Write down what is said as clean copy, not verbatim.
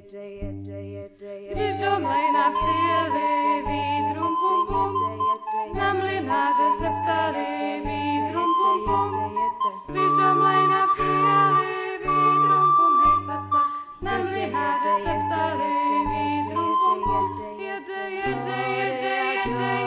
Když do mlejna přijeli, vítrum pum pum, na mlynáře se ptali, vítrum pum pum. Když do mlejna přijeli, vítrum pum, hej sasa, na mlynáře se ptali, vítrum pum pum. Jede, jede, jede, jede,